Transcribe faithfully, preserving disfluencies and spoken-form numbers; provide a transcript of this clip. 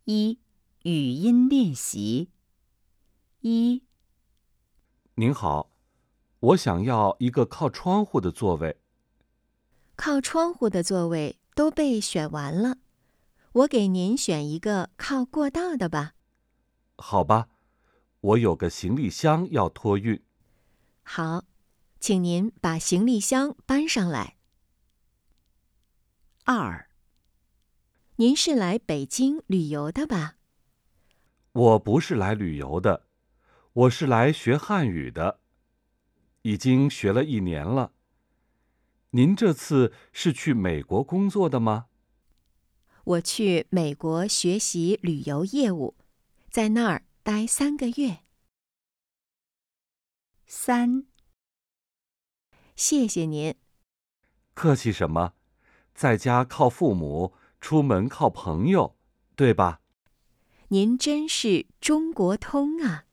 一、语音练习。一、 您好，我想要一个靠窗户的座位。 靠窗户的座位都被选完了，我给您选一个靠过道的吧。 好吧，我有个行李箱要托运。 好，请您把行李箱搬上来。 二、 您是来北京旅游的吧？ 我不是来旅游的，我是来学汉语的，已经学了一年了。您这次是去美国工作的吗？ 我去美国学习旅游业务，在那儿待三个月。 三、 谢谢您。 客气什么？在家靠父母，出门靠朋友，对吧？ 您真是中国通啊！